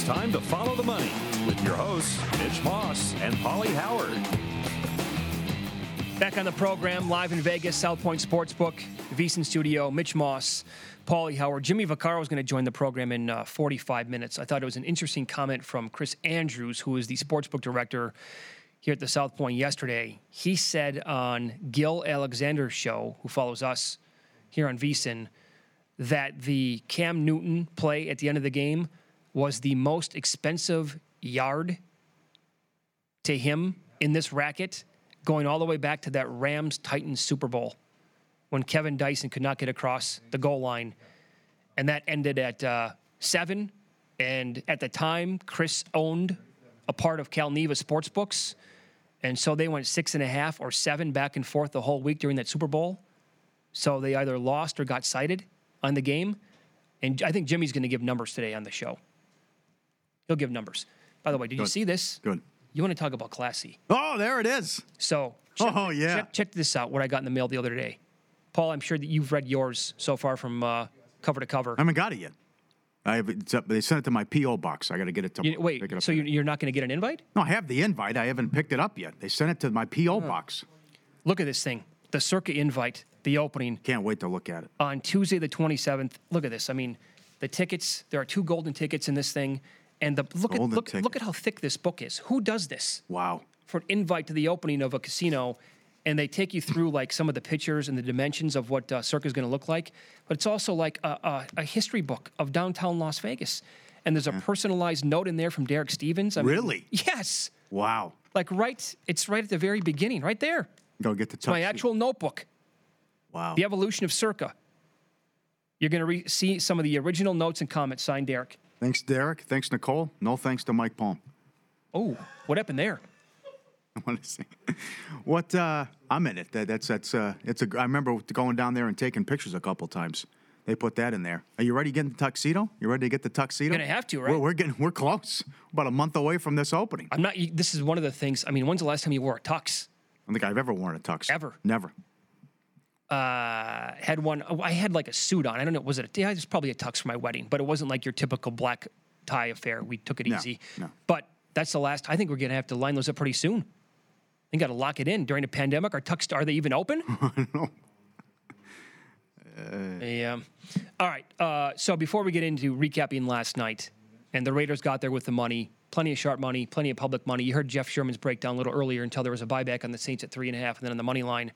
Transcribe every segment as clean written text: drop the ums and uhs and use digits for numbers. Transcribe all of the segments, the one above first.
time to follow the money with your hosts, Mitch Moss and Paulie Howard. Back on the program, live in Vegas, South Point Sportsbook, VSiN Studio, Mitch Moss, Paulie Howard. Jimmy Vaccaro is going to join the program in 45 minutes. I thought it was an interesting comment from Chris Andrews, who is the sportsbook director here at the South Point yesterday. He said on Gil Alexander's show, who follows us here on VSiN, that the Cam Newton play at the end of the game was the most expensive yard to him in this racket, going all the way back to that Rams-Titans Super Bowl when Kevin Dyson could not get across the goal line. And that ended at 7. And at the time, Chris owned a part of Calneva Sportsbooks. And so they went 6.5 or 7 back and forth the whole week during that Super Bowl. So they either lost or got cited on the game. And I think Jimmy's going to give numbers today on the show. He'll give numbers. By the way, did you see this? Good. You want to talk about classy? Oh, there it is. So, check this out, what I got in the mail the other day. Paul, I'm sure that you've read yours so far from cover to cover. I haven't got it yet. They sent it to my P.O. box. I got to get it to wait, pick it up. So you're not going to get an invite? No, I have the invite. I haven't picked it up yet. They sent it to my P.O. box. Look at this thing. The Circa invite, the opening. Can't wait to look at it. On Tuesday the 27th. Look at this. I mean, the tickets, there are 2 golden tickets in this thing. And look at how thick this book is. Who does this? Wow. For an invite to the opening of a casino, and they take you through like some of the pictures and the dimensions of what Circa is going to look like. But it's also like a history book of downtown Las Vegas. And there's a personalized note in there from Derek Stevens. Really? Yes. Wow. Like it's right at the very beginning, right there. Go get the It's my actual notebook. Wow. The evolution of Circa. You're going to see some of the original notes and comments signed Derek. Thanks, Derek. Thanks, Nicole. No thanks to Mike Palm. Oh, what happened there? I want to see what I'm in it. I remember going down there and taking pictures a couple times. They put that in there. Are you ready to get in the tuxedo? You ready to get the tuxedo? You're gonna have to, right? We're close. About a month away from this opening. I'm not. This is one of the things. I mean, when's the last time you wore a tux? I don't think I've ever worn a tux. Ever? Never. Had one. I had like a suit on. I don't know. Was it? It was probably a tux for my wedding, but it wasn't like your typical black tie affair. We took it easy. No. But that's the last. I think we're gonna have to line those up pretty soon. We got to lock it in during the pandemic. Our tux, are they even open? I don't know. Yeah. All right. So before we get into recapping last night, and the Raiders got there with the money, plenty of sharp money, plenty of public money. You heard Jeff Sherman's breakdown a little earlier until there was a buyback on the Saints at 3.5, and then on the money line.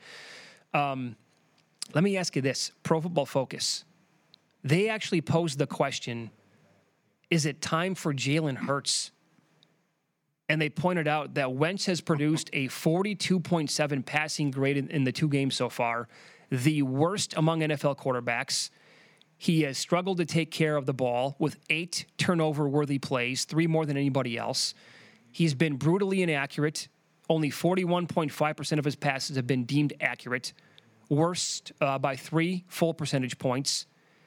Let me ask you this: Pro Football Focus. They actually posed the question: is it time for Jalen Hurts? And they pointed out that Wentz has produced a 42.7 passing grade in the 2 games so far, the worst among NFL quarterbacks. He has struggled to take care of the ball with 8 turnover-worthy plays, 3 more than anybody else. He's been brutally inaccurate. Only 41.5% of his passes have been deemed accurate, worst by 3 full percentage points.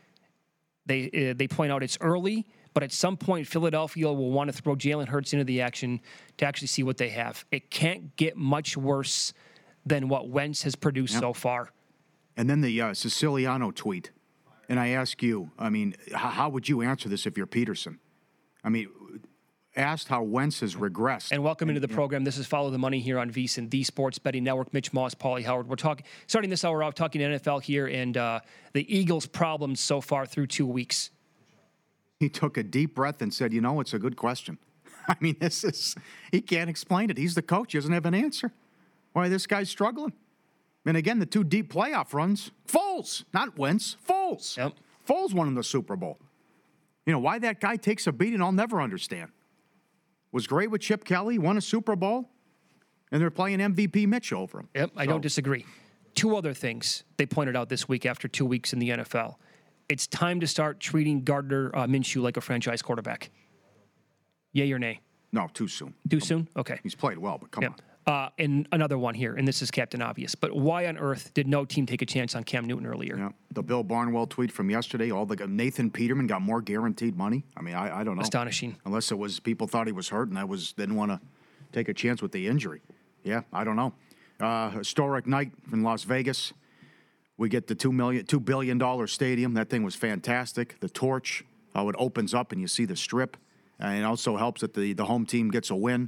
They point out it's early, but at some point, Philadelphia will want to throw Jalen Hurts into the action to actually see what they have. It can't get much worse than what Wentz has produced so far. And then the Siciliano tweet. And I ask you, I mean, how would you answer this if you're Peterson? I mean, asked how Wentz has regressed. And welcome into the program. This is Follow the Money here on VSiN, the Sports Betting Network. Mitch Moss, Paulie Howard. We're starting this hour off talking NFL here and the Eagles' problems so far through 2 weeks. He took a deep breath and said, it's a good question. I mean, he can't explain it. He's the coach. He doesn't have an answer. Why this guy's struggling. And again, the 2 deep playoff runs. Foles, not Wentz. Foles. Yep. Foles won in the Super Bowl. Why that guy takes a beating, I'll never understand. Was great with Chip Kelly, won a Super Bowl, and they're playing MVP Mitch over him. Yep, I don't disagree. 2 other things they pointed out this week after 2 weeks in the NFL. It's time to start treating Gardner Minshew like a franchise quarterback. Yay or nay? No, too soon. Too soon? Okay. He's played well, but come on. And another one here, and this is Captain Obvious, but why on earth did no team take a chance on Cam Newton earlier? Yeah. The Bill Barnwell tweet from yesterday, Nathan Peterman got more guaranteed money. I mean, I don't know. Astonishing. Unless it was people thought he was hurt and didn't want to take a chance with the injury. Yeah, I don't know. Historic night in Las Vegas. We get the $2 billion stadium. That thing was fantastic. The torch, how it opens up and you see the strip. And it also helps that the home team gets a win.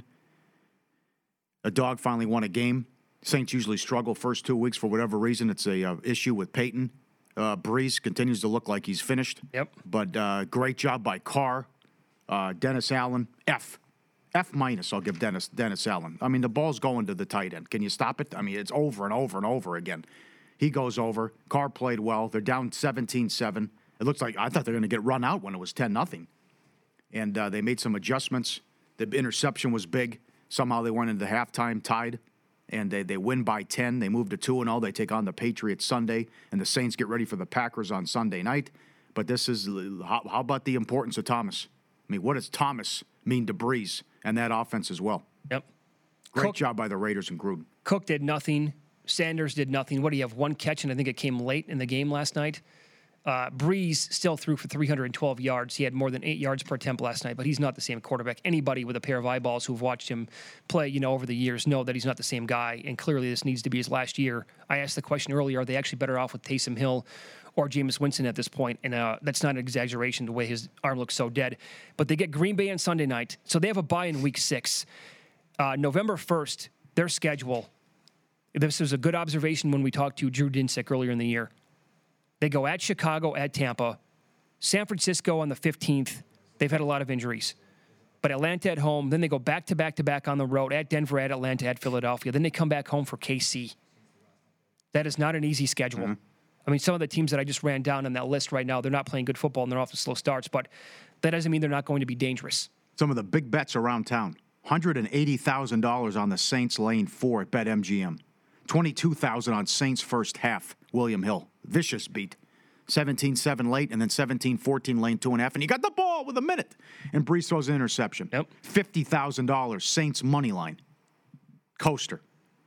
A dog finally won a game. Saints usually struggle first 2 weeks for whatever reason. It's a issue with Peyton. Breeze continues to look like he's finished. Yep. But great job by Carr. Dennis Allen, F minus. I'll give Dennis Allen. I mean, the ball's going to the tight end. Can you stop it? I mean, it's over and over and over again. He goes over. Carr played well. They're down 17-7. It looks like I thought they were going to get run out when it was 10-0. And they made some adjustments. The interception was big. Somehow they went into halftime tied. And they win by 10. They move to 2-0. They take on the Patriots Sunday. And the Saints get ready for the Packers on Sunday night. But this is, how about the importance of Thomas? I mean, what does Thomas mean to Breeze and that offense as well? Yep. Great job by the Raiders and Gruden. Cook did nothing. Sanders did nothing. What do you have? One catch, and I think it came late in the game last night. Breeze still threw for 312 yards. He had more than 8 yards per attempt last night, but he's not the same quarterback. Anybody with a pair of eyeballs who've watched him play, over the years know that he's not the same guy, and clearly this needs to be his last year. I asked the question earlier, are they actually better off with Taysom Hill or Jameis Winston at this point? And that's not an exaggeration, the way his arm looks so dead. But they get Green Bay on Sunday night, so they have a bye in Week 6. November 1st, their schedule. This was a good observation when we talked to Drew Dinsick earlier in the year. They go at Chicago, at Tampa, San Francisco on the 15th. They've had a lot of injuries. But Atlanta at home, then they go back on the road, at Denver, at Atlanta, at Philadelphia. Then they come back home for KC. That is not an easy schedule. Mm-hmm. I mean, some of the teams that I just ran down on that list right now, they're not playing good football and they're off to slow starts, but that doesn't mean they're not going to be dangerous. Some of the big bets around town. $180,000 on the Saints lane 4 at BetMGM. $22,000 on Saints first half, William Hill. Vicious beat. 17-7 late, and then 17-14 lane 2.5. And you got the ball with a minute. And Brees throws an interception. Yep. $50,000, Saints money line. Coaster.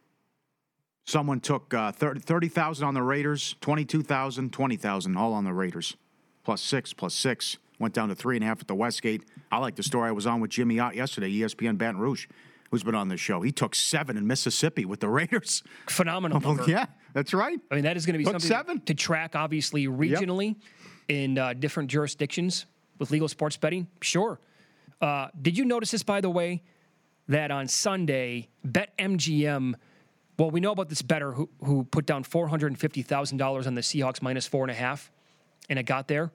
Someone took 30,000 on the Raiders, 22,000, 20,000, all on the Raiders. Plus six. Went down to 3.5 at the Westgate. I like the story I was on with Jimmy Ott yesterday, ESPN Baton Rouge, who's been on this show. He took 7 in Mississippi with the Raiders. Phenomenal number. Yeah, that's right. I mean, that is going to be something 7. to track, obviously, regionally in different jurisdictions with legal sports betting. Sure. Did you notice this, by the way, that on Sunday, BetMGM, well, we know about this bettor who put down $450,000 on the Seahawks minus 4.5, and it got there.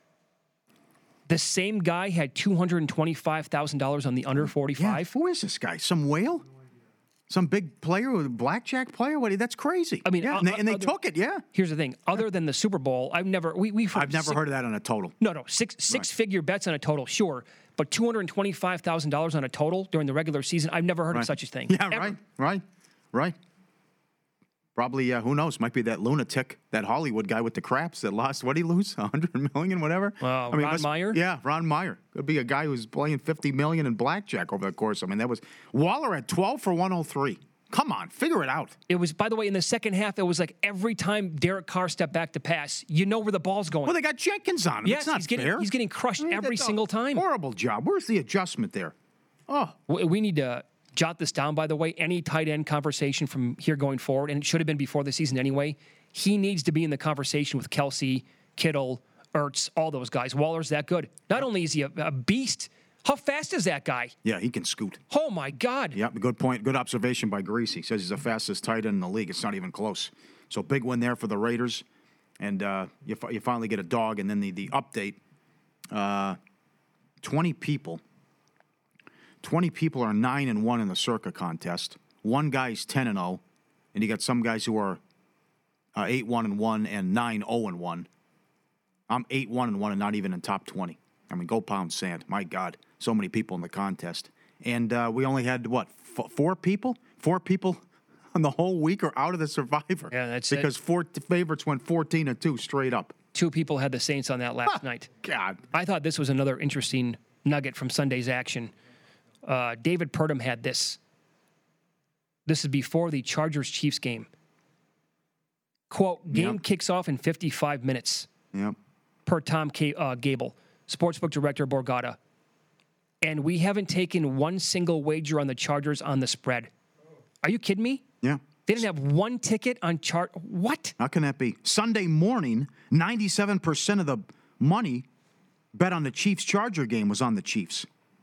The same guy had $225,000 on the under 45. Yeah, who is this guy? Some whale? Some big player, a blackjack player? That's crazy. I mean, yeah, and they took it. Yeah. Here's the thing: other than the Super Bowl, I've never heard of that on a total. No, six-figure bets on a total, sure, but $225,000 on a total during the regular season, I've never heard of such a thing. Yeah, ever. right. Probably, who knows? Might be that lunatic, that Hollywood guy with the craps that lost. What did he lose? $100 million, whatever. Ron Meyer. Yeah, Ron Meyer. Could be a guy who's playing $50 million in blackjack over the course. I mean, that was Waller at 12 for 103. Come on, figure it out. It was, by the way, in the second half, it was like every time Derek Carr stepped back to pass, you know where the ball's going. Well, they got Jenkins on him. Yes, it's not fair. He's getting crushed every single time. Horrible job. Where's the adjustment there? Oh, we need to jot this down, by the way. Any tight end conversation from here going forward, and it should have been before the season anyway, he needs to be in the conversation with Kelsey, Kittle, Ertz, all those guys. Waller's that good. Not only is he a beast, how fast is that guy? Yeah, he can scoot. Oh, my God. Yeah, good point. Good observation by Greasy. Says he's the fastest tight end in the league. It's not even close. So big win there for the Raiders. And you finally get a dog. And then the update, 20 people. 20 people are 9-1 in the Circa contest. One guy's 10-0, and you got some guys who are 8-1-1 and 9-0-1. I'm 8-1-1 and not even in top 20. I mean, go pound sand. My God, so many people in the contest, and we only had 4 people? 4 people on the whole week are out of the Survivor. Yeah, that's because 4 favorites went 14-2 straight up. 2 people had the Saints on that last night. God, I thought this was another interesting nugget from Sunday's action. David Purdom had this. This is before the Chargers-Chiefs game. Quote, game kicks off in 55 minutes. Yep. Per Tom Gable, sportsbook director Borgata. And we haven't taken one single wager on the Chargers on the spread. Are you kidding me? Yeah. They didn't have one ticket on What? How can that be? Sunday morning, 97% of the money bet on the Chiefs-Charger game was on the Chiefs.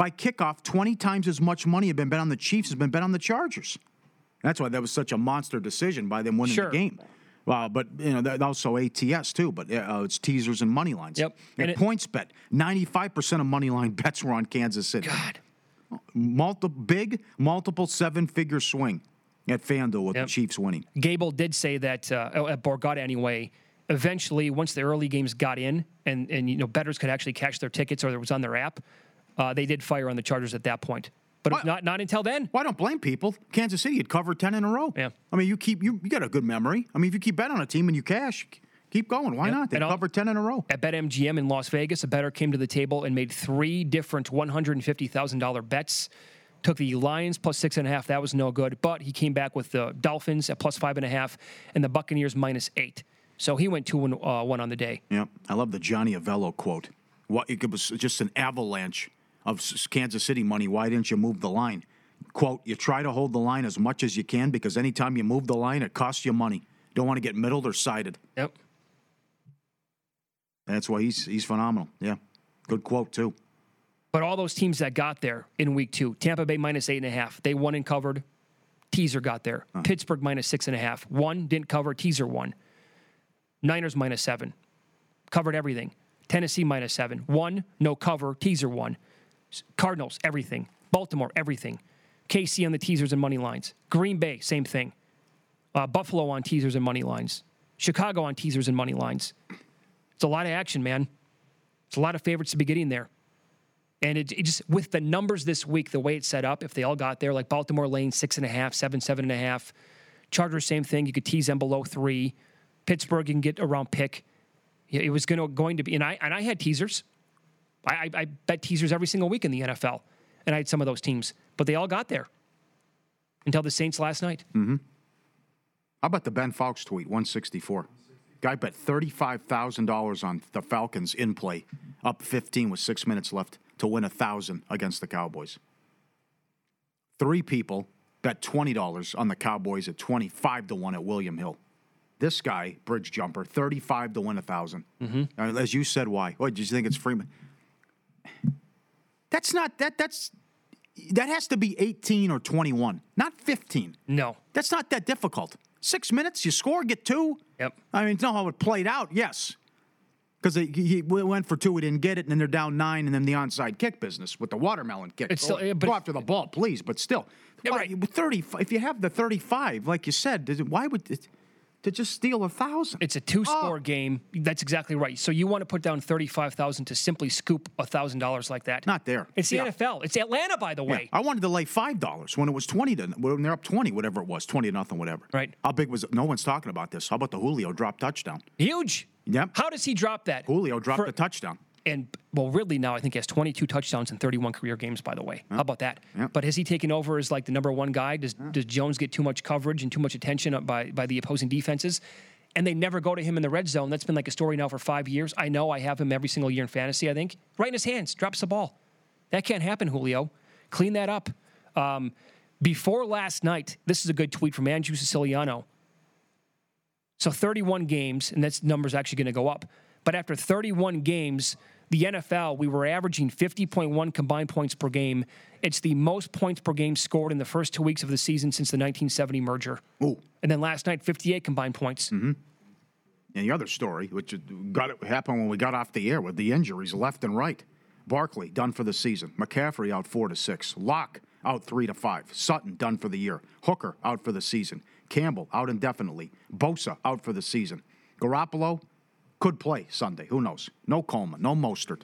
by kickoff, 20 times as much money had been bet on the Chiefs has been bet on the Chargers. That's why that was such a monster decision by them winning the game. But also ATS too. But it's teasers and money lines. Yep. And points bet, 95% of money line bets were on Kansas City. God. Multiple seven-figure swing at FanDuel with the Chiefs winning. Gable did say that at Borgata anyway. Eventually, once the early games got in, and bettors could actually cash their tickets, or it was on their app, they did fire on the Chargers at that point. But not until then. Well, I don't blame people. Kansas City had covered 10 in a row. Yeah. I mean, you got a good memory. I mean, if you keep betting on a team and you cash, keep going. Why not? They covered 10 in a row. At BetMGM in Las Vegas, a bettor came to the table and made 3 different $150,000 bets. Took the Lions plus 6.5. That was no good. But he came back with the Dolphins at plus 5.5 and the Buccaneers minus 8. So he went 2-1 on the day. Yeah. I love the Johnny Avello quote. It was just an avalanche of Kansas City money. Why didn't you move the line? Quote, you try to hold the line as much as you can because anytime you move the line, it costs you money. Don't want to get middled or sided. Yep. That's why he's phenomenal. Yeah. Good quote, too. But all those teams that got there in week 2, Tampa Bay minus 8.5, they won and covered. Teaser got there. Pittsburgh minus 6.5. Won, didn't cover. Teaser won. Niners minus 7. Covered everything. Tennessee minus 7. Won, no cover. Teaser won. Cardinals, everything. Baltimore, everything. KC on the teasers and money lines. Green Bay, same thing. Buffalo on teasers and money lines. Chicago on teasers and money lines. It's a lot of action, man. It's a lot of favorites to be getting there. And it just, with the numbers this week, the way it's set up, if they all got there, like Baltimore lane 6.5, 7.5. Chargers, same thing. You could tease them below 3. Pittsburgh, you can get around pick. It was going to be, and I had teasers. I bet teasers every single week in the NFL, and I had some of those teams, but they all got there until the Saints last night. Mm-hmm. How about the Ben Fowles tweet, 164? Guy bet $35,000 on the Falcons in play, up 15 with 6 minutes left to win $1,000 against the Cowboys. 3 people bet $20 on the Cowboys at 25 to 1 at William Hill. This guy, bridge jumper, 35 to win $1,000. Mm-hmm. As you said, why? What, do you think it's Freeman? That's not that has to be 18 or 21, not 15. No. That's not that difficult. 6 minutes, you score, get 2. Yep. I mean, you know how it played out, yes. Because he went for 2, he didn't get it, and then they're down 9, and then the onside kick business with the watermelon kick. It's still, go after the ball, please, but still. Yeah, right. 30, if you have the 35, like you said, why would it, to just steal $1,000? It's a 2-score game. That's exactly right. So you want to put down $35,000 to simply scoop $1,000 like that? Not there. It's the NFL. It's Atlanta, by the way. I wanted to lay $5 when it was 20 to when they're up 20, whatever it was, 20-0, whatever. Right. How big was it? No one's talking about this. How about the Julio drop touchdown? Huge. Yep. How does he drop that? Julio dropped a touchdown. And, well, really now I think he has 22 touchdowns in 31 career games, by the way. How about that? But has he taken over as like the number 1 guy? Does Jones get too much coverage and too much attention by the opposing defenses? And they never go to him in the red zone. That's been like a story now for 5 years. I know I have him every single year in fantasy, I think. Right in his hands, drops the ball. That can't happen, Julio. Clean that up. Before last night, this is a good tweet from Andrew Siciliano. So 31 games, and that number's actually going to go up. But after 31 games, the NFL, we were averaging 50.1 combined points per game. It's the most points per game scored in the first 2 weeks of the season since the 1970 merger. Ooh. And then last night, 58 combined points. Mm-hmm. And the other story, which happened when we got off the air with the injuries left and right. Barkley, done for the season. McCaffrey, out 4 to 6. Locke, out 3 to 5. Sutton, done for the year. Hooker, out for the season. Campbell, out indefinitely. Bosa, out for the season. Garoppolo could play Sunday. Who knows? No Coleman, no Mostert.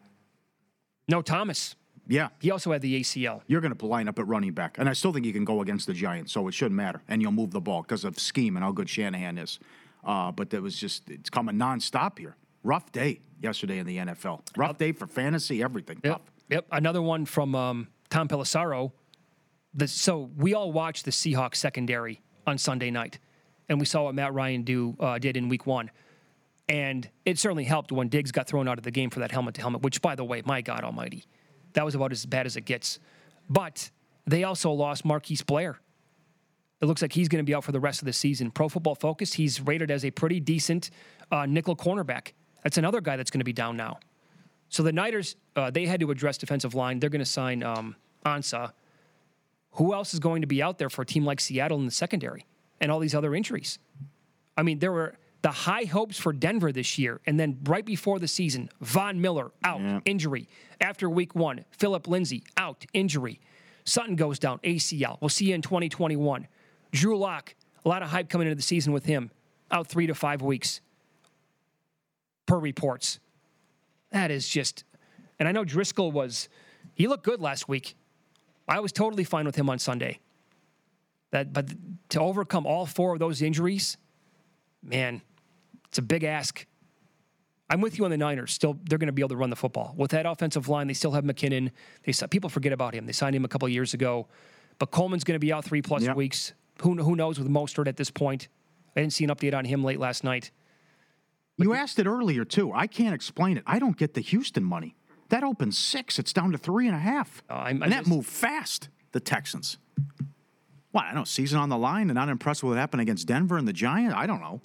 No Thomas. Yeah. He also had the ACL. You're going to line up at running back. And I still think you can go against the Giants, so it shouldn't matter. And you'll move the ball because of scheme and how good Shanahan is. But it's coming nonstop here. Rough day yesterday in the NFL. Rough day for fantasy, everything. Yep. Another one from Tom Pelissaro. So we all watched the Seahawks secondary on Sunday night, and we saw what Matt Ryan did in week 1. And it certainly helped when Diggs got thrown out of the game for that helmet-to-helmet, which, by the way, my God almighty, that was about as bad as it gets. But they also lost Marquise Blair. It looks like he's going to be out for the rest of the season. Pro Football Focus, he's rated as a pretty decent nickel cornerback. That's another guy that's going to be down now. So the Niners, they had to address defensive line. They're going to sign Ansah. Who else is going to be out there for a team like Seattle in the secondary and all these other injuries? I mean, there were the high hopes for Denver this year, and then right before the season, Von Miller out, injury. After week 1, Philip Lindsay out, injury. Sutton goes down, ACL. We'll see you in 2021. Drew Lock, a lot of hype coming into the season with him, out 3 to 5 weeks per reports. That is just, and I know Driscoll he looked good last week. I was totally fine with him on Sunday. But to overcome all 4 of those injuries, man, it's a big ask. I'm with you on the Niners. Still, they're going to be able to run the football. With that offensive line, they still have McKinnon. People forget about him. They signed him a couple of years ago. But Coleman's going to be out 3+ weeks. Who knows with Mostert at this point? I didn't see an update on him late last night. You asked it earlier, too. I can't explain it. I don't get the Houston money. That opened 6. It's down to 3.5. And that moved fast, the Texans. What, I don't know, season on the line and not impressed with what happened against Denver and the Giants? I don't know.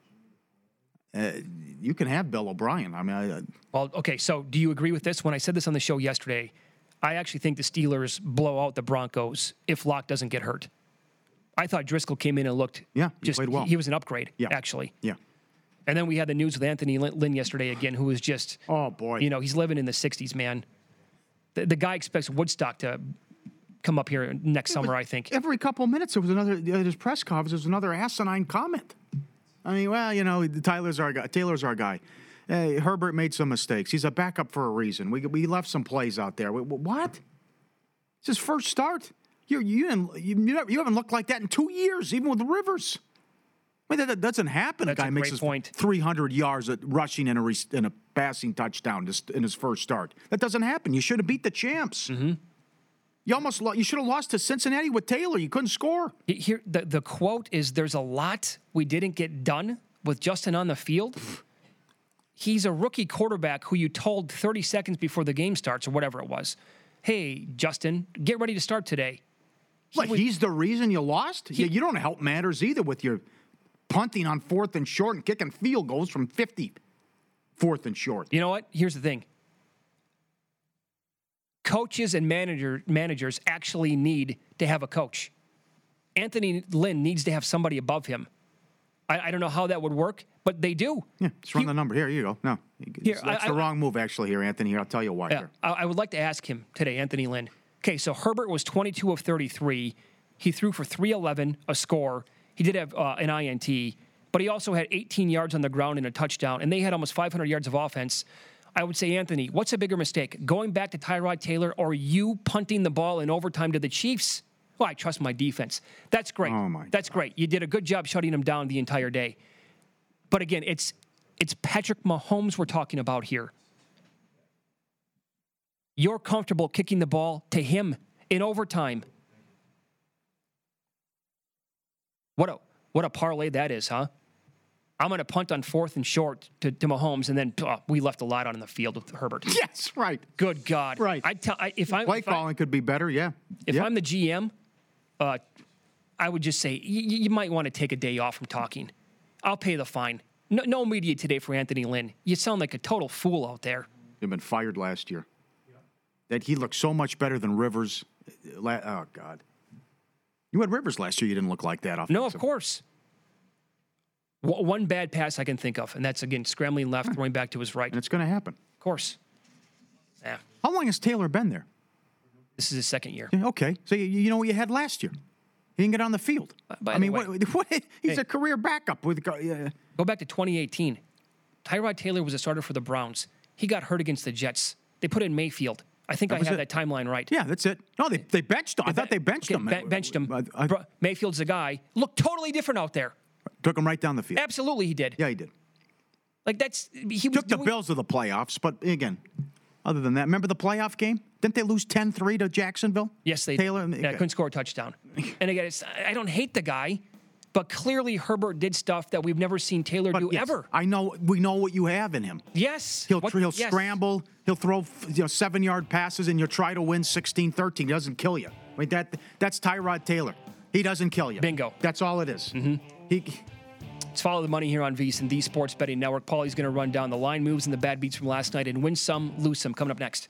You can have Bill O'Brien. I mean, well, okay, so do you agree with this? When I said this on the show yesterday, I actually think the Steelers blow out the Broncos if Locke doesn't get hurt. I thought Driscoll came in and looked he played well. He was an upgrade, actually. Yeah. And then we had the news with Anthony Lynn yesterday again, who was just, oh, boy. He's living in the 60s, man. The guy expects Woodstock to come up here next summer, I think. Every couple of minutes, there was another, at his press conference, there was another asinine comment. I mean, well, Taylor's our guy. Hey, Herbert made some mistakes. He's a backup for a reason. We left some plays out there. What? It's his first start. You haven't looked like that in 2 years, even with Rivers. I mean, that doesn't happen. That's a guy makes his 300 yards at rushing and a passing touchdown in his first start. That doesn't happen. You should have beat the champs. Mm-hmm. You should have lost to Cincinnati with Taylor. You couldn't score. Here, the quote is, "There's a lot we didn't get done with Justin on the field." He's a rookie quarterback who you told 30 seconds before the game starts or whatever it was, "Hey, Justin, get ready to start today." He's the reason you lost? You don't help matters either with your punting on 4th and short and kicking field goals from 50, 4th and short. You know what? Here's the thing. Coaches and managers actually need to have a coach. Anthony Lynn needs to have somebody above him. I don't know how that would work, but they do. Yeah, just run the number. Here you go. No, that's the wrong move, actually, here, Anthony. Here, I'll tell you why. Yeah, I would like to ask him today, Anthony Lynn. Okay, so Herbert was 22 of 33. He threw for 311, a score. He did have an INT, but he also had 18 yards on the ground and a touchdown, and they had almost 500 yards of offense. I would say, Anthony, what's a bigger mistake, going back to Tyrod Taylor or you punting the ball in overtime to the Chiefs? Well, I trust my defense. That's great. Oh my That's God. great. You did a good job shutting him down the entire day. But again, it's Patrick Mahomes we're talking about here. You're comfortable kicking the ball to him in overtime. What a parlay that is, huh? I'm going to punt on 4th and short to Mahomes, and then we left a lot on the field with Herbert. Yes, right. Good God. Right. Play calling could be better, yeah. If I'm the GM, I would just say you might want to take a day off from talking. I'll pay the fine. No media today for Anthony Lynn. You sound like a total fool out there. He'd been fired last year. That he looked so much better than Rivers. Oh, God. You had Rivers last year. You didn't look like that offensive. No, of course. One bad pass I can think of, and that's, again, scrambling left, throwing back to his right. And it's going to happen. Of course. Yeah. How long has Taylor been there? This is his second year. Okay. So you know what you had last year. He didn't get on the field. By the way, he's a career backup. Go back to 2018. Tyrod Taylor was a starter for the Browns. He got hurt against the Jets. They put in Mayfield. I think I have that timeline right. Yeah, that's it. No, they benched him. I thought they benched him. Benched him. Mayfield's a guy. Looked totally different out there. Took him right down the field. Absolutely, he did. Yeah, he did. He took the Bills to the playoffs, but again, other than that, remember the playoff game? Didn't they lose 10-3 to Jacksonville? Yes, they Taylor, did. Couldn't score a touchdown. And again, I don't hate the guy, but clearly Herbert did stuff that we've never seen Taylor do ever. I know. We know what you have in him. Yes. He'll scramble. He'll throw 7-yard passes, and you'll try to win 16-13. He doesn't kill you. I mean, that's Tyrod Taylor. He doesn't kill you. Bingo. That's all it is. Mm-hmm. Let's follow the money here on VSiN, the Sports Betting Network. Paulie's going to run down the line moves and the bad beats from last night and win some, lose some. Coming up next.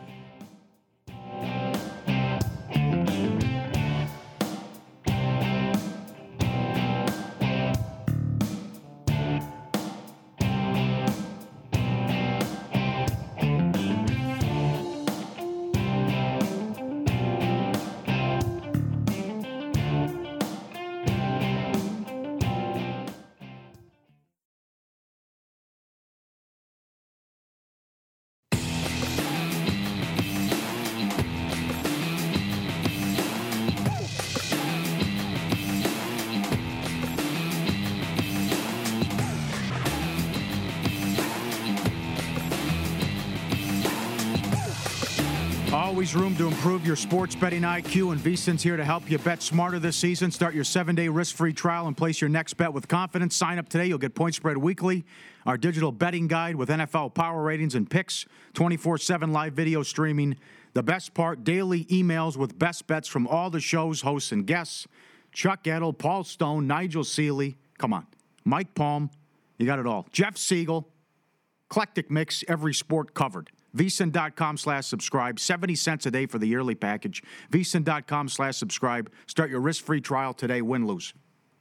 Always room to improve your sports betting IQ, and VSiN's here to help you bet smarter this season. Start your 7-day risk-free trial and place your next bet with confidence. Sign up today. You'll get Point Spread Weekly, our digital betting guide with NFL power ratings and picks, 24/7 live video streaming. The best part, daily emails with best bets from all the show's hosts and guests. Chuck Edel, Paul Stone, Nigel Seeley. Come on. Mike Palm. You got it all. Jeff Siegel. Eclectic mix, every sport covered. VSiN.com/subscribe. 70 cents a day for the yearly package. VSiN.com/subscribe. Start your risk-free trial today. Win, lose.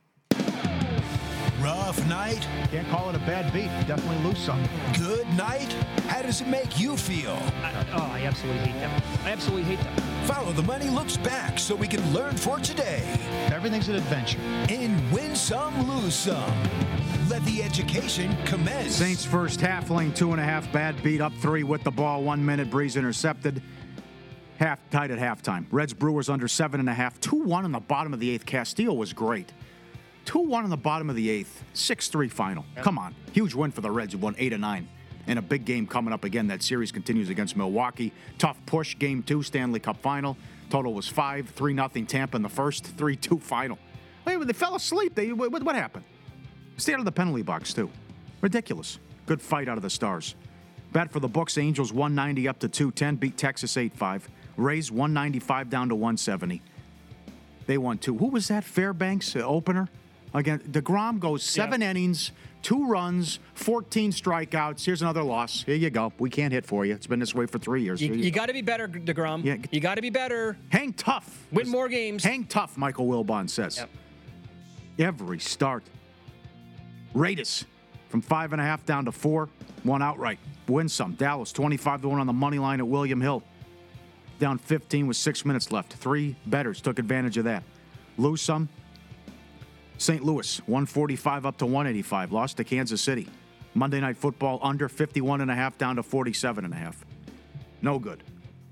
Rough night? Can't call it a bad beat. Definitely lose some. Good night? How does it make you feel? I absolutely hate them. I absolutely hate them. Follow The Money Looks Back so we can learn for today. Everything's an adventure. And win some, lose some. Let the education commence. Saints first half, lane 2.5, bad beat, up 3 with the ball, 1 minute, Breeze intercepted. Tied at halftime. Reds Brewers under 7.5, 2-1 in the bottom of the 8th. Castillo was great. 2-1 in the bottom of the 8th, 6-3 final. Yep. Come on. Huge win for the Reds, who won 8-9. And a big game coming up again. That series continues against Milwaukee. Tough push, game 2, Stanley Cup final. Total was 5, 3-0 Tampa in the first, 3-2 final. Wait, they fell asleep. What happened? Stay out of the penalty box, too. Ridiculous. Good fight out of the Stars. Bet for the books, Angels 190 up to 210, beat Texas 8-5. Rays 195 down to 170. They won 2. Who was that? Fairbanks opener? Again, DeGrom goes 7 innings, 2 runs, 14 strikeouts. Here's another loss. Here you go. We can't hit for you. It's been this way for 3 years. You got to be better, DeGrom. Yeah. You got to be better. Hang tough. Win more games. Hang tough, Michael Wilbon says. Yep. Every start. Raiders from 5.5 down to 4. Won outright. Win some. Dallas 25-1 on the money line at William Hill. Down 15 with 6 minutes left. 3 bettors took advantage of that. Lose some. St. Louis 145 up to 185. Lost to Kansas City. Monday Night Football under 51.5 down to 47.5. No good.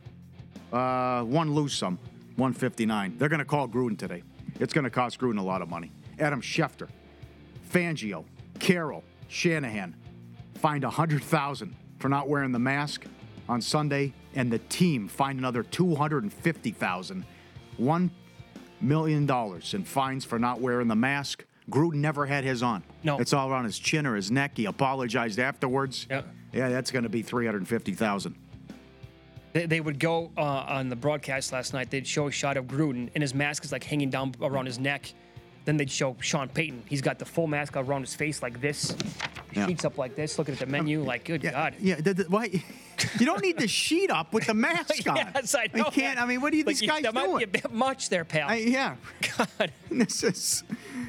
One lose some. 159. They're going to call Gruden today. It's going to cost Gruden a lot of money. Adam Schefter, Fangio, Carroll, Shanahan fined $100,000 for not wearing the mask on Sunday, and the team fined another $250,000. $1 million in fines for not wearing the mask. Gruden never had his on. No. It's all around his chin or his neck. He apologized afterwards. Yep. Yeah, that's going to be $350,000. They would go on the broadcast last night. They'd show a shot of Gruden, and his mask is like hanging down around his neck. Then they'd show Sean Payton. He's got the full mask around his face like this. Sheets up like this, looking at the menu like, good God. Yeah, why? You don't need the sheet up with the mask on. Yes, I know. You can't. I mean, what are these guys that doing? Might be a bit much there, pal. Yeah. God. This is.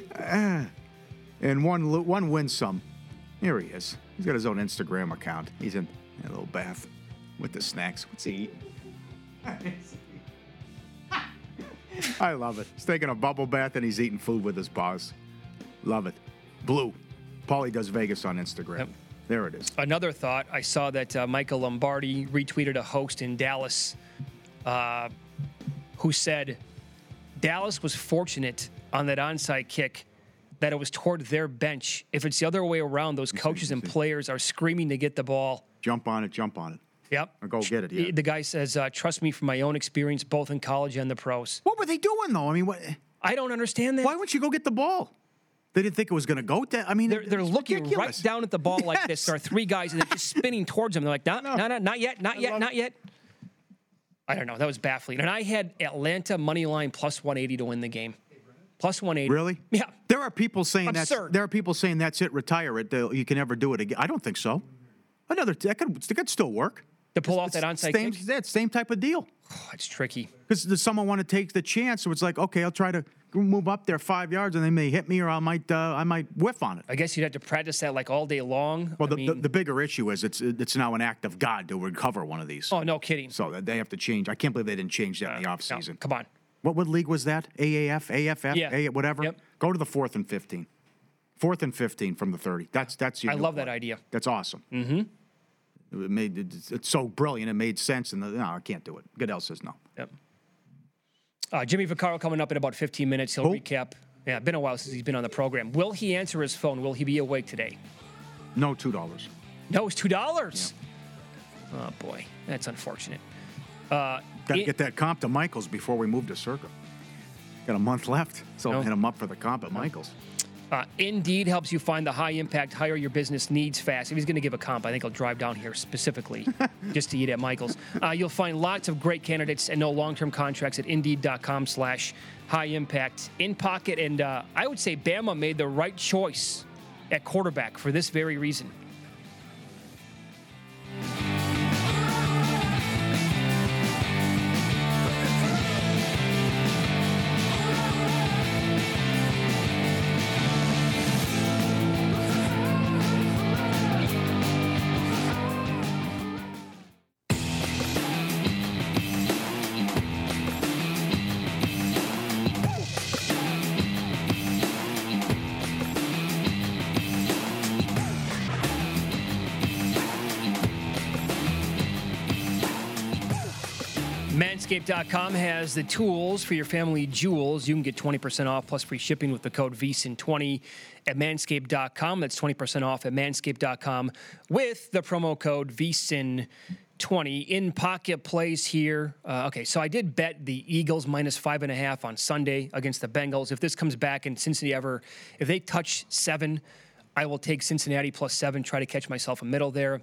And one wins some. Here he is. He's got his own Instagram account. He's in a little bath with the snacks. What's he eating? I love it. He's taking a bubble bath and he's eating food with his paws. Love it. Blue. Paulie does Vegas on Instagram. Yep. There it is. Another thought, I saw that Michael Lombardi retweeted a host in Dallas who said Dallas was fortunate on that onside kick that it was toward their bench. If it's the other way around, those coaches and players are screaming to get the ball. Jump on it, jump on it. Yep. Or go get it, yeah. The guy says, trust me from my own experience, both in college and the pros. What were they doing, though? I mean, what? I don't understand that. Why wouldn't you go get the ball? They didn't think it was going to go. I mean, they're looking ridiculous. right down at the ball like this. There are 3 guys, and they're just spinning towards them. They're like, no, not yet. I don't know. That was baffling. And I had Atlanta money line plus 180 to win the game. Plus 180. Really? Yeah. There are people saying Absurd. there are people saying that's it, retire it. You can never do it again. I don't think so. That could still work. To pull off that onside same, kick? Yeah, same type of deal. Oh, it's tricky. Because does someone want to take the chance? So it's like, okay, I'll try to move up there 5 yards, and they may hit me, or I might whiff on it. I guess you'd have to practice that like all day long. Well, the bigger issue is it's now an act of God to recover one of these. Oh, no kidding. So they have to change. I can't believe they didn't change that in the No, offseason. come on. What league was that? AAF, AFF, Yeah. whatever? Yep. Go to the 4th and 15. 4th and 15 from the 30. That's your I new love that play. idea. That's awesome. Mm-hmm. It's so brilliant. It made sense. And no, I can't do it. Goodell says no. Yep. Jimmy Vaccaro coming up in about 15 minutes. He'll recap. Yeah, been a while since he's been on the program. Will he answer his phone? Will he be awake today? No, $2. No, it's $2. Yeah. Oh, boy. That's unfortunate. Got to get that comp to Michaels before we move to Circa. Got a month left, so I'll hit him up for the comp at Michaels. Indeed helps you find the high-impact, hire your business needs fast. If he's going to give a comp, I think he'll drive down here specifically just to eat at Michael's. You'll find lots of great candidates and no long-term contracts at Indeed.com/high-impact. In pocket, and I would say Bama made the right choice at quarterback for this very reason. Manscaped.com has the tools for your family jewels. You can get 20% off plus free shipping with the code VSIN20 at Manscaped.com. That's 20% off at Manscaped.com with the promo code VSIN20. In pocket plays here. Okay, so I did bet the Eagles -5.5 on Sunday against the Bengals. If this comes back and Cincinnati if they touch 7, I will take Cincinnati +7, try to catch myself a middle there.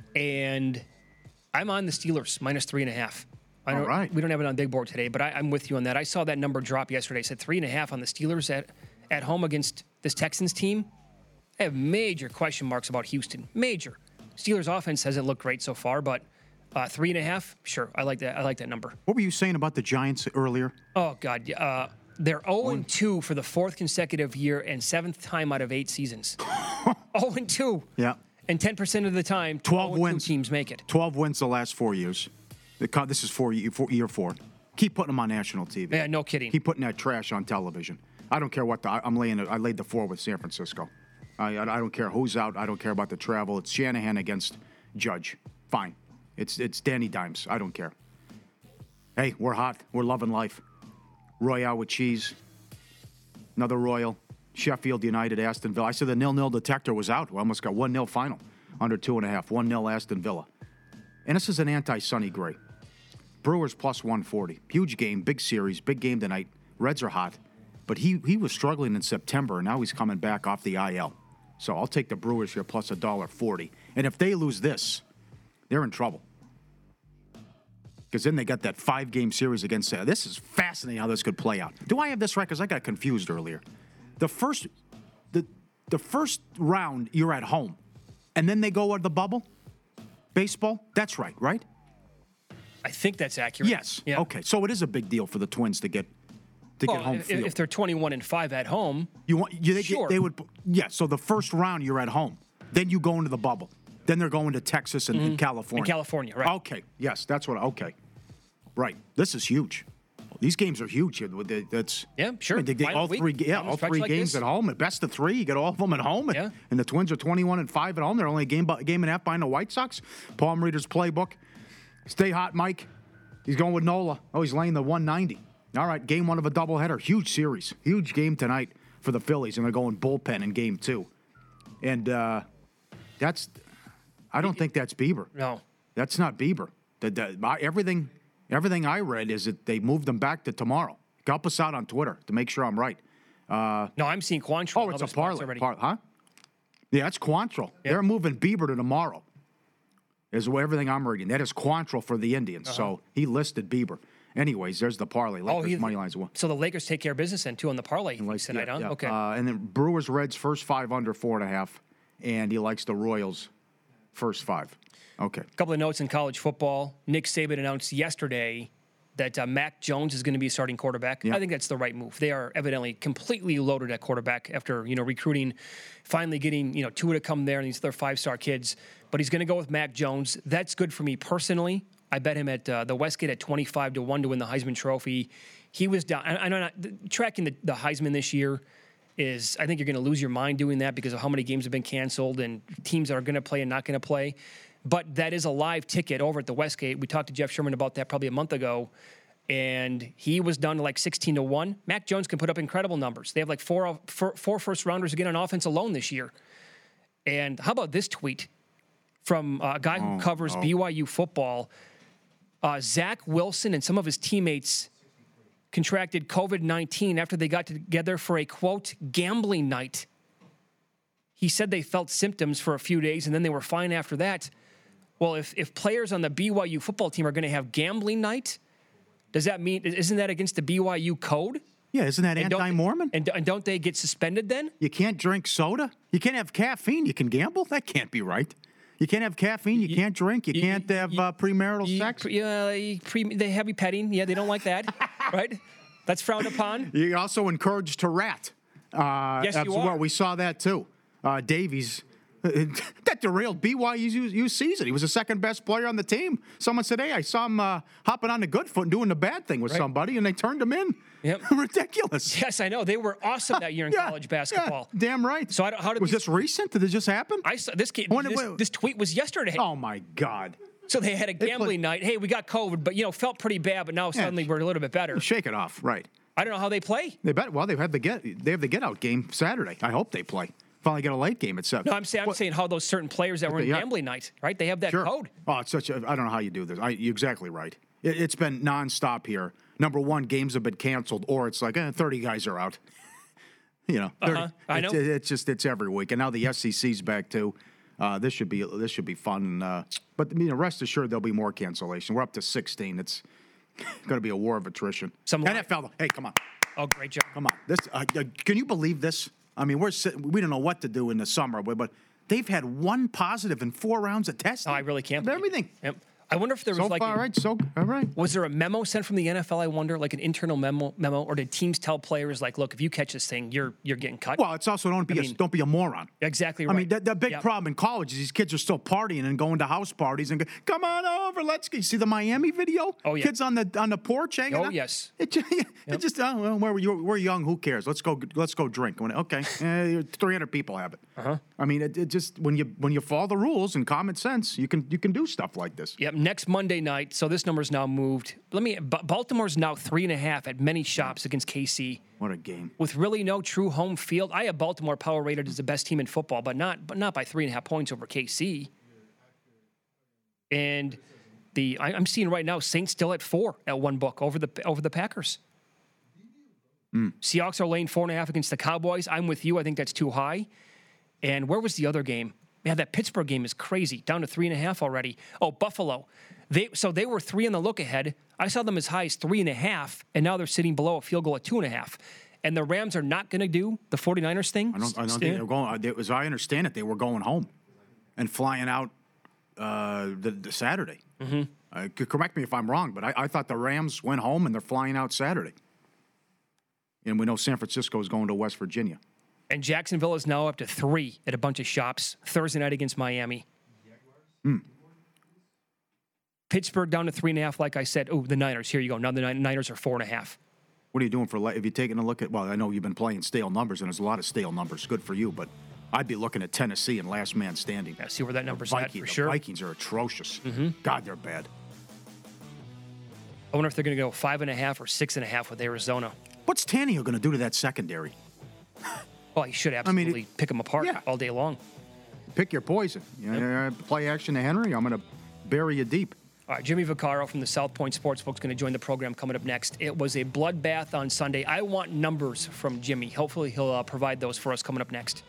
And I'm on the Steelers -3.5. All right. We don't have it on big board today, but I'm with you on that. I saw that number drop yesterday. I said 3.5 on the Steelers at home against this Texans team. I have major question marks about Houston. Major. Steelers offense hasn't looked great so far, but 3.5, sure. I like that. I like that number. What were you saying about the Giants earlier? Oh God, they're 0-2 for the 4th consecutive year and 7th time out of 8 seasons. 0-2. Yeah. And 10% of the time, 12 wins. teams make it. 12 wins the last 4 years. This is year 4. Keep putting them on national TV. Yeah, no kidding. Keep putting that trash on television. I don't care what I'm laying. I laid the 4 with San Francisco. I don't care who's out. I don't care about the travel. It's Shanahan against Judge. Fine. It's Danny Dimes. I don't care. Hey, we're hot. We're loving life. Royale with cheese. Another Royal. Sheffield United, Aston Villa. I said the 0-0 detector was out. We almost got 1-0 final. Under 2.5. 1-0 Aston Villa. And this is an anti-Sonny Gray. Brewers +140. Huge game, big series, big game tonight. Reds are hot. But he was struggling in September, and now he's coming back off the IL. So I'll take the Brewers here plus $1.40. And if they lose this, they're in trouble. Because then they got that 5-game series against. This is fascinating how this could play out. Do I have this right? Because I got confused earlier. The first round, you're at home. And then they go at the bubble? Baseball? That's right? I think that's accurate. Yes. Yeah. Okay. So it is a big deal for the Twins to get home field. If they're 21-5 at home, sure. They would. Yeah. So the first round you're at home, then you go into the bubble, then they're going to Texas and California. In California, right? Okay. Yes, that's what. Okay. Right. This is huge. These games are huge here. That's sure. I mean, they all three games at home. At best of 3, you get all of them at home. Yeah. And the Twins are 21-5 at home. They're only a game and a half behind the White Sox. Palm Reader's playbook. Stay hot, Mike. He's going with Nola. Oh, he's laying the 190. All right, game 1 of a doubleheader. Huge series. Huge game tonight for the Phillies, and they're going bullpen in game 2. And I don't think that's Bieber. No. That's not Bieber. Everything I read is that they moved them back to tomorrow. Help us out on Twitter to make sure I'm right. No, I'm seeing Quantrill. Oh, it's a parlay. Huh? Yeah, it's Quantrill. Yep. They're moving Bieber to tomorrow. Is everything I'm reading. That is Quantrill for the Indians. So he listed Bieber. Anyways, there's the parlay. Lakers money lines won. So the Lakers take care of business then, too, on the parlay tonight, huh? Yeah. Okay. And then Brewers Reds first 5 under 4.5, and he likes the Royals first 5. Okay. A couple of notes in college football. Nick Saban announced yesterday that Mac Jones is going to be a starting quarterback. Yeah. I think that's the right move. They are evidently completely loaded at quarterback after, recruiting, finally getting, Tua to come there and these other 5-star kids. But he's going to go with Mac Jones. That's good for me personally. I bet him at the Westgate at 25-1 to win the Heisman Trophy. He was down. I know not tracking the Heisman this year is, I think you're going to lose your mind doing that because of how many games have been canceled and teams that are going to play and not going to play. But that is a live ticket over at the Westgate. We talked to Jeff Sherman about that probably a month ago, and he was down to like 16-1. Mac Jones can put up incredible numbers. They have like four first-rounders again on offense alone this year. And how about this tweet from a guy who covers BYU football? Zach Wilson and some of his teammates contracted COVID-19 after they got together for a, quote, gambling night. He said they felt symptoms for a few days, and then they were fine after that. Well, if players on the BYU football team are going to have gambling night, does that mean, isn't that against the BYU code? Yeah, isn't that anti-Mormon? And don't they get suspended then? You can't drink soda? You can't have caffeine? You can gamble? That can't be right. You can't have caffeine? You can't drink? You can't have premarital sex? They heavy petting. Yeah, they don't like that, right? That's frowned upon. You're also encouraged to rat. Yes, you are. Well, we saw that too. Davies, that derailed BYU's season. He was the second best player on the team. Someone said, hey, I saw him hopping on the good foot and doing the bad thing with somebody, and they turned him in. Yep. Ridiculous. Yes, I know. They were awesome that year in college basketball. Yeah, damn right. So how did was this recent? Did it just happen? I saw this tweet was yesterday. Oh, my God. So they had a gambling night. Hey, we got COVID, but, felt pretty bad, but now suddenly we're a little bit better. Shake it off, right. I don't know how they play. They have the get out game Saturday. I hope they play. Finally get a late game at 7. No, I'm saying how those certain players that were in gambling night, right? They have that code. Oh, it's I don't know how you do this. You're exactly right. It's been nonstop here. Number one, games have been canceled, or it's like 30 guys are out. 30, I know. It's every week, and now the SEC's back too. This should be fun. But rest assured there'll be more cancellation. We're up to 16. It's going to be a war of attrition. NFL, hey, come on. Oh, great job. Come on. This can you believe this? I mean, we don't know what to do in the summer, but they've had 1 positive in 4 rounds of testing. Oh, I really can't believe everything. Yep. I wonder if there was all right. Was there a memo sent from the NFL? I wonder, like an internal memo, or did teams tell players like, look, if you catch this thing, you're getting cut? Well, it's also don't be a moron. Exactly right. I mean, the big problem in college is these kids are still partying and going to house parties and go, come on over, let's go. You see the Miami video? Oh yeah. Kids on the porch hanging out? Oh yes. It just we're young. Who cares? Let's go drink. Okay, 300 people have it. I mean, it just when you follow the rules and common sense, you can do stuff like this. Yep. Next Monday night. So this number's now moved. Baltimore's now 3.5 at many shops against KC. What a game! With really no true home field. I have Baltimore power rated as the best team in football, but not by 3.5 points over KC. And I'm seeing right now Saints still at 4 at one book over the Packers. Seahawks are laying 4.5 against the Cowboys. I'm with you. I think that's too high. And where was the other game? Man, that Pittsburgh game is crazy. Down to 3.5 already. Oh, Buffalo. They were 3 in the look ahead. I saw them as high as 3.5, and now they're sitting below a field goal at 2.5. And the Rams are not going to do the 49ers thing. I don't think they're going. As I understand it, they were going home and flying out the Saturday. Mm-hmm. Correct me if I'm wrong, but I thought the Rams went home and they're flying out Saturday. And we know San Francisco is going to West Virginia. And Jacksonville is now up to 3 at a bunch of shops. Thursday night against Miami. Pittsburgh down to 3.5, like I said. Oh, the Niners. Here you go. Now the Niners are 4.5. What are you doing have you taken a look at, well, I know you've been playing stale numbers, and there's a lot of stale numbers. Good for you, but I'd be looking at Tennessee and last man standing. Yeah, see where that number's at for sure. The Vikings are atrocious. Mm-hmm. God, they're bad. I wonder if they're going to go 5.5 or 6.5 with Arizona. What's Tannehill going to do to that secondary? Well, he should absolutely pick them apart all day long. Pick your poison. Play action to Henry, I'm going to bury you deep. All right, Jimmy Vaccaro from the South Point Sportsbook is going to join the program coming up next. It was a bloodbath on Sunday. I want numbers from Jimmy. Hopefully he'll provide those for us coming up next.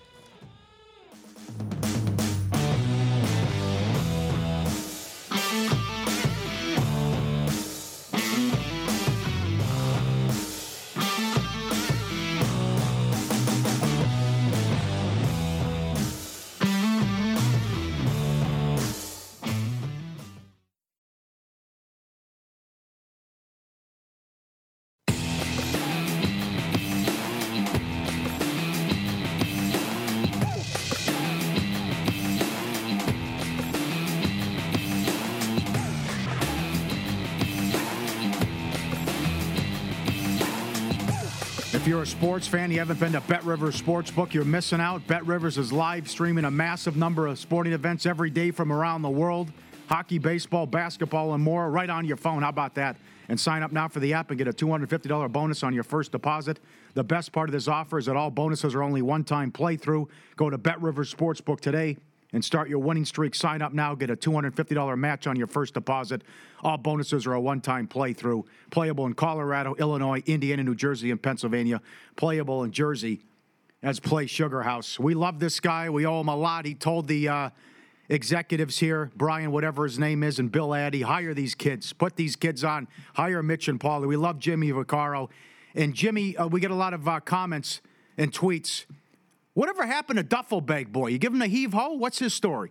you're a sports fan, you haven't been to Bet Rivers Sportsbook, you're missing out. Bet Rivers is live streaming a massive number of sporting events every day from around the world. Hockey, baseball, basketball, and more right on your phone. How about that? And sign up now for the app and get a $250 bonus on your first deposit. The best part of this offer is that all bonuses are only one-time playthrough. Go to Bet Rivers Sportsbook today and start your winning streak. Sign up now. Get a $250 match on your first deposit. All bonuses are a one-time playthrough. Playable in Colorado, Illinois, Indiana, New Jersey, and Pennsylvania. Playable in Jersey as Play Sugar House. We love this guy. We owe him a lot. He told the executives here, Brian, whatever his name is, and Bill Addy, hire these kids. Put these kids on. Hire Mitch and Paulie. We love Jimmy Vaccaro. And Jimmy, we get a lot of comments and tweets. Whatever happened to Duffel Bag Boy? You give him a heave-ho? What's his story?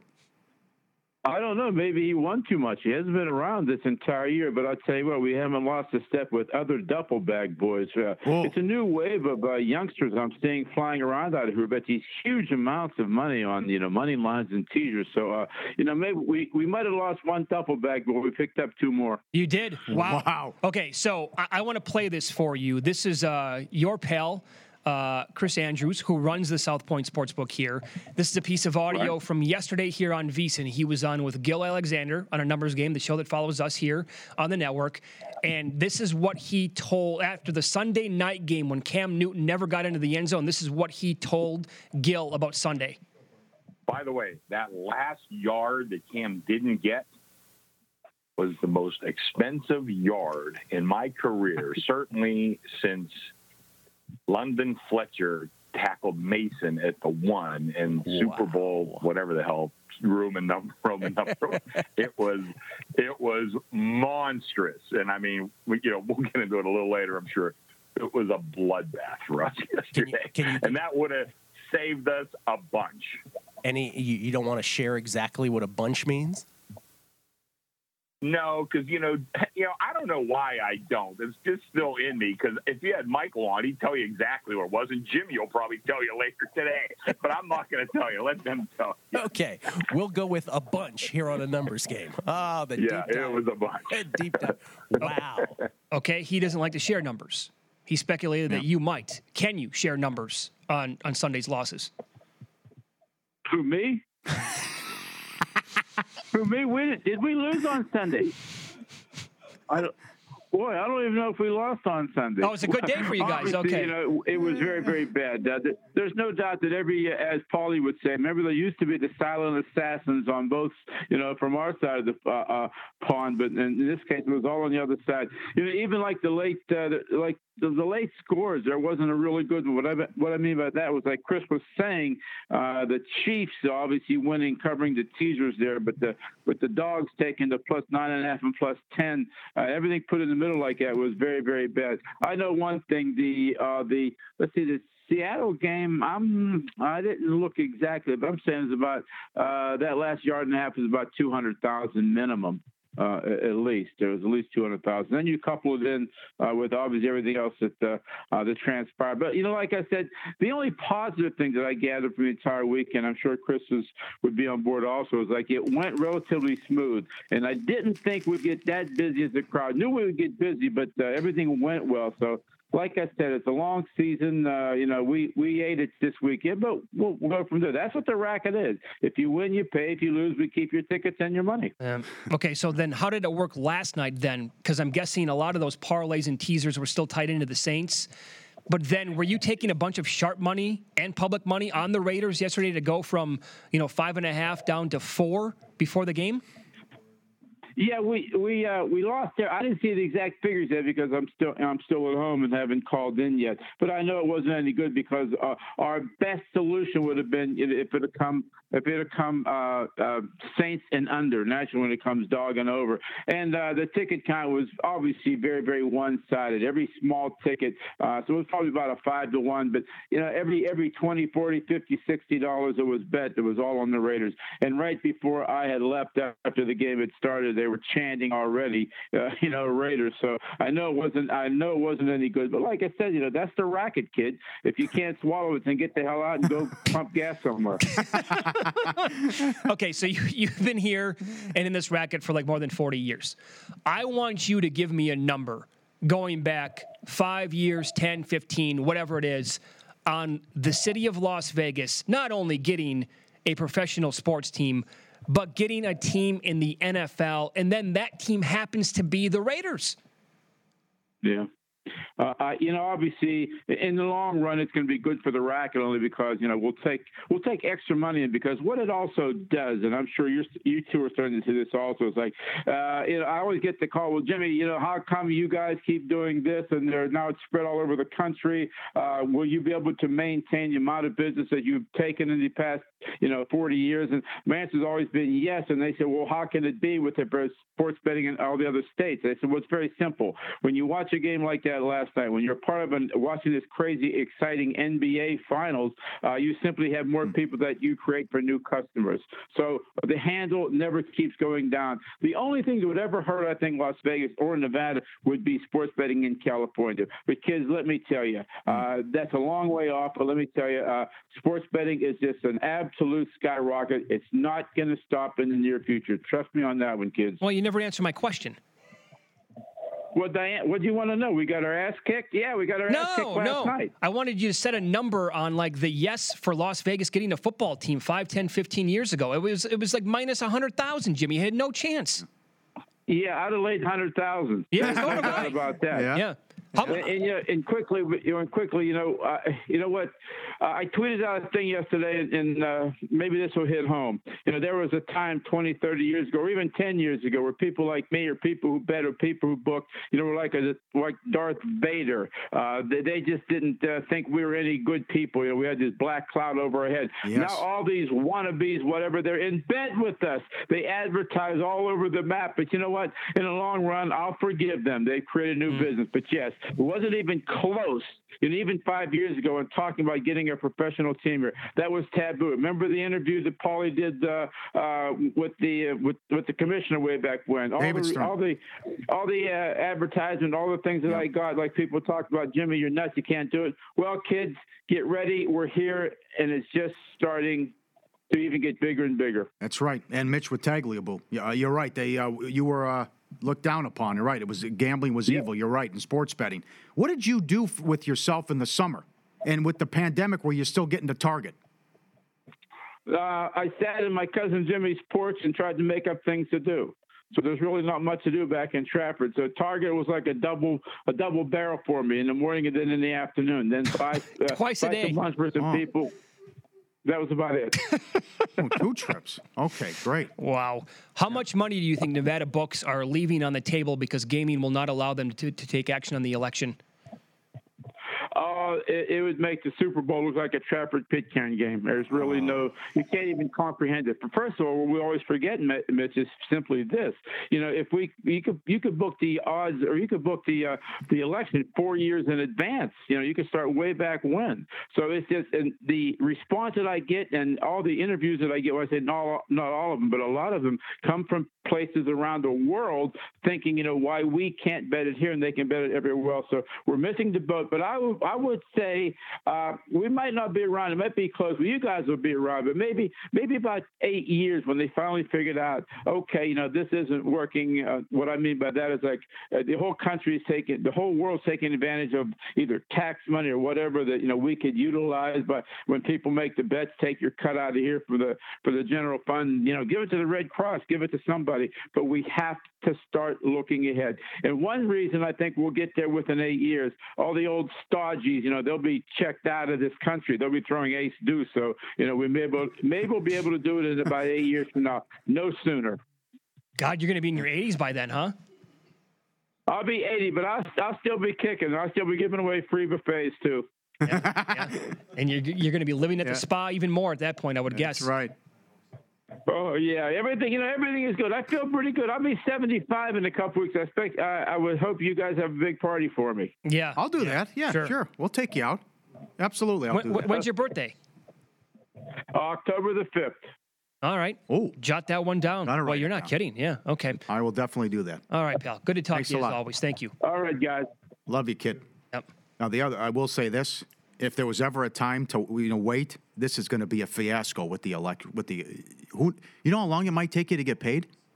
I don't know. Maybe he won too much. He hasn't been around this entire year, but I'll tell you what, we haven't lost a step with other duffel bag boys. It's a new wave of youngsters I'm seeing flying around out of here, but these huge amounts of money on, money lines and teasers. So, maybe we might have lost one duffel bag, but we picked up two more. You did? Wow. Okay, so I want to play this for you. This is your pal, Chris Andrews, who runs the South Point Sportsbook here. This is a piece of audio from yesterday here on VSiN. He was on with Gil Alexander on a numbers game, the show that follows us here on the network. And this is what he told after the Sunday night game when Cam Newton never got into the end zone. This is what he told Gil about Sunday. By the way, that last yard that Cam didn't get was the most expensive yard in my career, certainly since London Fletcher tackled Mason at the 1 in Super Bowl, whatever the hell, Roman number. It was monstrous. And I mean, we'll get into it a little later, I'm sure. It was a bloodbath for us yesterday. And that would have saved us a bunch. You don't want to share exactly what a bunch means? No, because, I don't know why I don't. It's just still in me, because if you had Michael on, he'd tell you exactly what it was, and Jimmy will probably tell you later today. But I'm not going to tell you. Let them tell you. Okay. We'll go with a bunch here on a numbers game. Oh, deep dive. It was a bunch. Deep dive. Wow. Okay, he doesn't like to share numbers. He speculated that you might. Can you share numbers on Sunday's losses? Who, me? For me, did we lose on Sunday? I don't even know if we lost on Sunday. Oh, it's a good day for you guys. Okay. It was very, very bad. There's no doubt that as Paulie would say, remember there used to be the silent assassins on both, from our side of the pond, but in this case, it was all on the other side. Even like the late scores, there wasn't a really good one. What I mean by that was, like Chris was saying, the Chiefs obviously winning, covering the teasers there, but the Dogs taking the +9.5 and +10, everything put in the middle like that was very, very bad. I know one thing, the Seattle game, I didn't look exactly, but I'm saying it's about that last yard and a half is about 200,000 minimum. At least there was at least 200,000. Then you couple it in with obviously everything else that transpired. But like I said, the only positive thing that I gathered from the entire weekend, I'm sure Chris would be on board also, is like it went relatively smooth, and I didn't think we'd get that busy as a crowd. Knew we would get busy, but everything went well. So, like I said, it's a long season. We ate it this weekend, but we'll go from there. That's what the racket is. If you win, you pay. If you lose, we keep your tickets and your money. Okay, so then how did it work last night then? Because I'm guessing a lot of those parlays and teasers were still tied into the Saints. But then were you taking a bunch of sharp money and public money on the Raiders yesterday to go from, 5.5 down to 4 before the game? Yeah, we lost there. I didn't see the exact figures there because I'm still at home and haven't called in yet. But I know it wasn't any good because our best solution would have been if it had come Saints and under. Naturally, when it comes dog and over, and the ticket count was obviously very, very one-sided. Every small ticket, so it was probably about a 5-1. But every $20, $40, $50, $60 it was bet. It was all on the Raiders. And right before I had left after the game had started, they were chanting already, Raiders. So I know it wasn't any good. But like I said, that's the racket, kid. If you can't swallow it, then get the hell out and go pump gas somewhere. Okay, so you've been here and in this racket for like more than 40 years. I want you to give me a number going back 5 years, 10, 15, whatever it is, on the city of Las Vegas, not only getting a professional sports team, but getting a team in the NFL, and then that team happens to be the Raiders. Yeah. Obviously, in the long run, it's going to be good for the racket only because we'll take extra money in, because what it also does, and I'm sure you two are starting to see this also. It's like I always get the call, well, Jimmy, how come you guys keep doing this and now it's spread all over the country? Will you be able to maintain the amount of business that you've taken in the past 40 years? And my answer's always been yes. And they said, well, how can it be with the sports betting in all the other states? They said, well, it's very simple. When you watch a game like that last night, when you're part of watching this crazy, exciting NBA finals, you simply have more people that you create for new customers. So the handle never keeps going down. The only thing that would ever hurt, I think, Las Vegas or Nevada would be sports betting in California. But kids, let me tell you, that's a long way off. But let me tell you, sports betting is just an absolute skyrocket. It's not going to stop in the near future. Trust me on that one, kids. Well, you never answered my question. Well, Diane, what do you want to know? We got our ass kicked? Yeah, we got our ass kicked last night. I wanted you to set a number on like the yes for Las Vegas getting a football team 5, 10, 15 years ago. It was like minus 100,000, Jimmy. You had no chance. Yeah, I'd have laid 100,000. Yeah, so no doubt about that. Yeah. And quickly, you know what? I tweeted out a thing yesterday, and maybe this will hit home. There was a time 20, 30 years ago, or even 10 years ago, where people like me, or people who bet, or people who booked, were like Darth Vader. They just didn't think we were any good people. We had this black cloud over our head. Yes. Now all these wannabes, whatever, they're in bed with us. They advertise all over the map. But you know what? In the long run, I'll forgive them. They've created a new business. But yes, it wasn't even close. Even 5 years ago, and talking about getting a professional team here, that was taboo. Remember the interview that Paulie did with the commissioner way back when? All the advertisement, all the things that I got, like people talked about, Jimmy, you're nuts, you can't do it. Well, kids, get ready. We're here, and it's just starting to even get bigger and bigger. That's right. And Mitch with Tagliabue. Yeah, you're right. You were looked down upon. You're right. It was gambling was evil. You're right. And sports betting. What did you do with yourself in the summer and with the pandemic? Were you still getting to Target? I sat in my cousin Jimmy's porch and tried to make up things to do. So there's really not much to do back in Stratford. So Target was like a double barrel for me in the morning and then in the afternoon. Then twice a day. Lunch for some people. That was about it. 2 trips. Okay, great. Wow. How much money do you think Nevada books are leaving on the table because gaming will not allow them to take action on the election? It would make the Super Bowl look like a Trafford-Pitcairn game. There's really you can't even comprehend it. But first of all, what we always forget, Mitch, is simply this. If you could book the odds, or you could book the election 4 years in advance. You could start way back when. So it's just, and the response that I get and all the interviews that I get, well, I say not all of them, but a lot of them come from places around the world thinking, why we can't bet it here and they can bet it everywhere else. So we're missing the boat. But I would say we might not be around. It might be close. Well, you guys will be around, but maybe about 8 years when they finally figured out, okay, this isn't working. What I mean by that is like the whole the whole world's taking advantage of either tax money or whatever that we could utilize. But when people make the bets, take your cut out of here for the general fund. Give it to the Red Cross, give it to somebody. But we have to start looking ahead. And one reason I think we'll get there within 8 years, all the old stodgies, they'll be checked out of this country. They'll be throwing ace deuce. So, we maybe we'll be able to do it in about 8 years from now. No sooner. God, you're going to be in your 80s by then, huh? I'll be 80, but I'll still be kicking. I'll still be giving away free buffets too. Yeah. And you're going to be living at the spa even more at that point, I would guess. That's right. Oh yeah, everything is good. I feel pretty good. I'll be 75 in a couple weeks. I would hope you guys have a big party for me. Yeah, I'll do that. Yeah, sure. We'll take you out. Absolutely, I'll do that. When's your birthday? October the 5th. All right. Oh, jot that one down. Well, you're not kidding. Yeah. Okay. I will definitely do that. All right, pal. Good to talk to you as always. Thank you. All right, guys. Love you, kid. Yep. Now I will say this: if there was ever a time to wait, this is going to be a fiasco with the election. How long it might take you to get paid?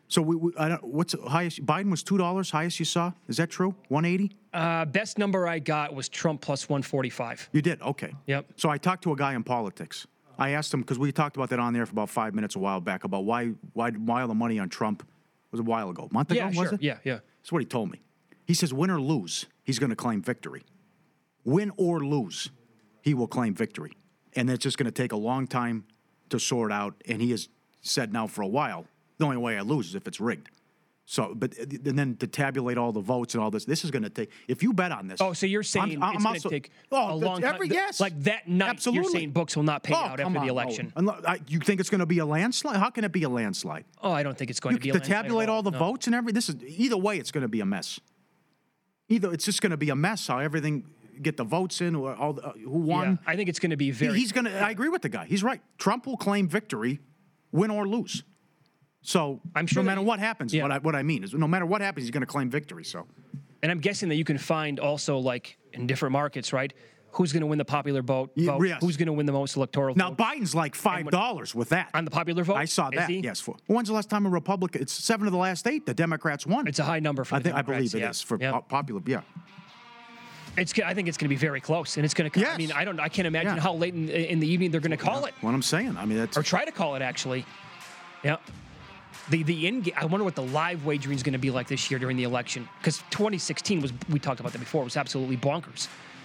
So I don't, what's the highest? Biden was $2. Highest you saw? Is that true? 180? Best number I got was Trump plus 145. You did? Okay. Yep. So I talked to a guy in politics. I asked him, because we talked about that on there for about 5 minutes a while back, about why all the money on Trump was a while ago. A month ago, Yeah, was sure. it? Yeah. That's what he told me. He says, win or lose, he's going to claim victory. Win or lose, he will claim victory. And it's just going to take a long time to sort out. And he has said now for a while, the only way I lose is if it's rigged. So, but and then to tabulate all the votes and all this is going to take. If you bet on this, Oh, so you're saying it's going to take a long time? Yes, Like that night, absolutely. you're saying books will not pay out after the election. You think it's going to be a landslide? How can it be a landslide? Oh, I don't think it's going to be a landslide at tabulate all the No. votes and everything. This is either way, it's going to be a mess. Either it's just going to be a mess how everything get the votes in or all who won. Yeah, I think it's going to be very. He's going to. I agree with the guy. He's right. Trump will claim victory, win or lose. So I'm sure no that matter what happens, yeah. what I mean is no matter what happens, he's going to claim victory. So, And I'm guessing that you can find also, like, in different markets, right? Who's going to win the popular vote? Yes. Who's going to win the most electoral now votes? Biden's like $5 with that. On the popular vote? I saw Is that. he? Yes. When's the last time a Republican? It's 7 of the last 8. The Democrats won. It's a high number for I the think I Democrats, believe it yeah. is for Yeah. popular. Yeah. I think it's going to be very close, and it's going to. Yes. I mean, I can't imagine Yeah. how late in the evening they're going to call it, What I'm saying. I mean, that's or try to call it actually. Yeah. The end. I wonder what the live wagering is going to be like this year during the election, because 2016 was. We talked about that before. It was absolutely bonkers.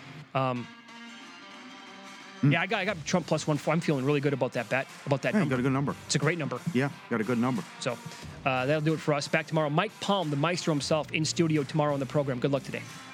Yeah, I got Trump plus 1. I'm feeling really good about that bet. About that you number. got a good number. It's a great number. Yeah, got a good number. So that'll do it for us. Back tomorrow. Mike Palm, the maestro himself, in studio tomorrow on the program. Good luck today.